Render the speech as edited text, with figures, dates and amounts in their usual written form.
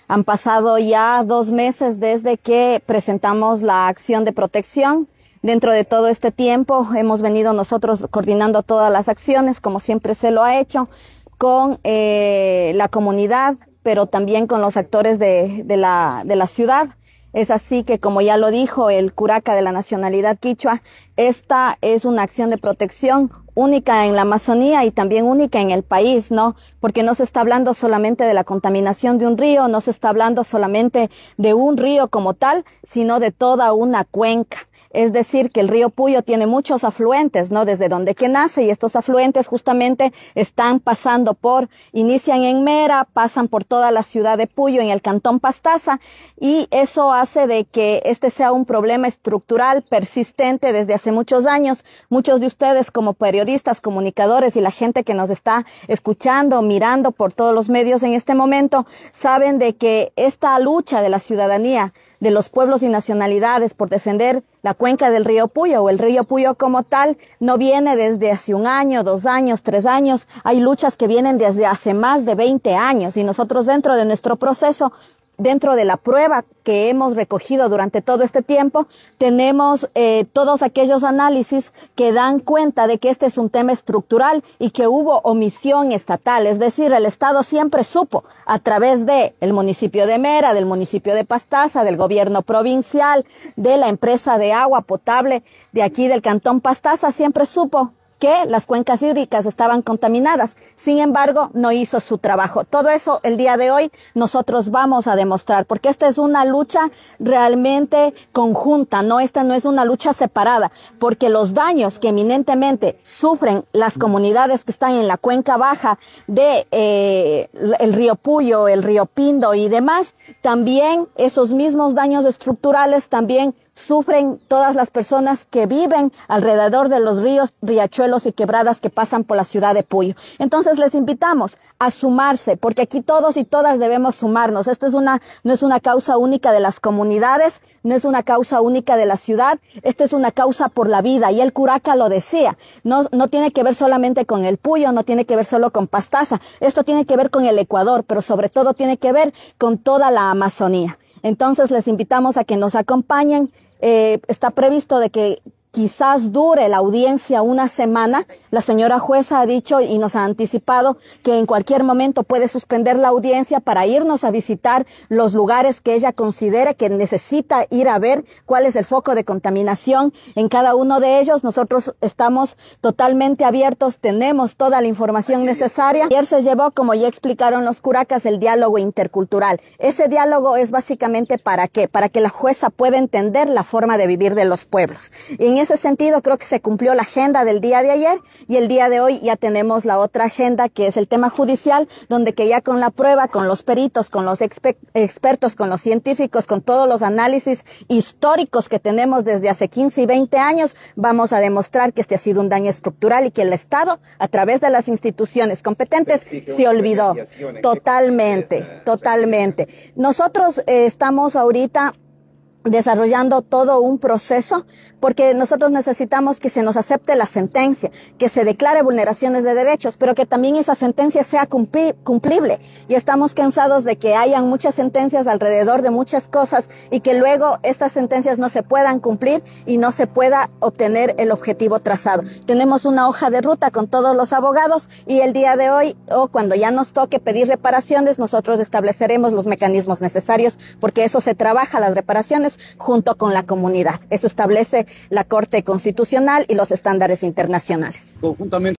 Han pasado ya 2 meses desde que presentamos la acción de protección. Dentro de todo este tiempo hemos venido nosotros coordinando todas las acciones, como siempre se lo ha hecho, con la comunidad, pero también con los actores de la ciudad. Es así que, como ya lo dijo el curaca de la nacionalidad quichua, esta es una acción de protección única en la Amazonía y también única en el país, ¿no? Porque no se está hablando solamente de la contaminación de un río, no se está hablando solamente de un río como tal, sino de toda una cuenca. Es decir, que el río Puyo tiene muchos afluentes, ¿no? Desde donde que nace, y estos afluentes justamente están pasando inician en Mera, pasan por toda la ciudad de Puyo, en el cantón Pastaza, y eso hace de que este sea un problema estructural persistente desde hace muchos años. Muchos de ustedes, como periodistas, comunicadores y la gente que nos está escuchando, mirando por todos los medios en este momento, saben de que esta lucha de la ciudadanía, de los pueblos y nacionalidades por defender la cuenca del río Puyo o el río Puyo como tal, no viene desde hace 1 año, 2 años, 3 años. Hay luchas que vienen desde hace más de 20 años y nosotros dentro de nuestro proceso, dentro de la prueba que hemos recogido durante todo este tiempo, tenemos todos aquellos análisis que dan cuenta de que este es un tema estructural y que hubo omisión estatal. Es decir, el Estado siempre supo, a través de el municipio de Mera, del municipio de Pastaza, del gobierno provincial, de la empresa de agua potable de aquí del cantón Pastaza, siempre supo que las cuencas hídricas estaban contaminadas. Sin embargo, no hizo su trabajo. Todo eso el día de hoy nosotros vamos a demostrar, porque esta es una lucha realmente conjunta, ¿no? Esta no es una lucha separada, porque los daños que eminentemente sufren las comunidades que están en la cuenca baja de el río Puyo, el río Pindo y demás, también esos mismos daños estructurales también sufren todas las personas que viven alrededor de los ríos, riachuelos y quebradas que pasan por la ciudad de Puyo. Entonces les invitamos a sumarse, porque aquí todos y todas debemos sumarnos. Esto no es una causa única de las comunidades, no es una causa única de la ciudad, esta es una causa por la vida, y el curaca lo decía. No tiene que ver solamente con el Puyo, no tiene que ver solo con Pastaza, esto tiene que ver con el Ecuador, pero sobre todo tiene que ver con toda la Amazonía. Entonces les invitamos a que nos acompañen. Está previsto de que quizás dure la audiencia 1 semana. La señora jueza ha dicho y nos ha anticipado que en cualquier momento puede suspender la audiencia para irnos a visitar los lugares que ella considere que necesita ir a ver cuál es el foco de contaminación en cada uno de ellos. Nosotros estamos totalmente abiertos, tenemos toda la información necesaria. Ayer se llevó, como ya explicaron los curacas, el diálogo intercultural. Ese diálogo es básicamente ¿para qué? Para que la jueza pueda entender la forma de vivir de los pueblos. Y en ese sentido creo que se cumplió la agenda del día de ayer, y el día de hoy ya tenemos la otra agenda, que es el tema judicial, donde que ya con la prueba, con los peritos, con los expertos, con los científicos, con todos los análisis históricos que tenemos desde hace 15 y 20 años, vamos a demostrar que este ha sido un daño estructural y que el Estado, a través de las instituciones competentes, se olvidó totalmente. Nosotros estamos ahorita desarrollando todo un proceso, porque nosotros necesitamos que se nos acepte la sentencia, que se declare vulneraciones de derechos, pero que también esa sentencia sea cumplible. Y estamos cansados de que hayan muchas sentencias alrededor de muchas cosas y que luego estas sentencias no se puedan cumplir y no se pueda obtener el objetivo trazado. Tenemos una hoja de ruta con todos los abogados, y el día de hoy, o cuando ya nos toque pedir reparaciones, nosotros estableceremos los mecanismos necesarios, porque eso se trabaja, las reparaciones, junto con la comunidad. Eso establece la Corte Constitucional y los estándares internacionales. Conjuntamente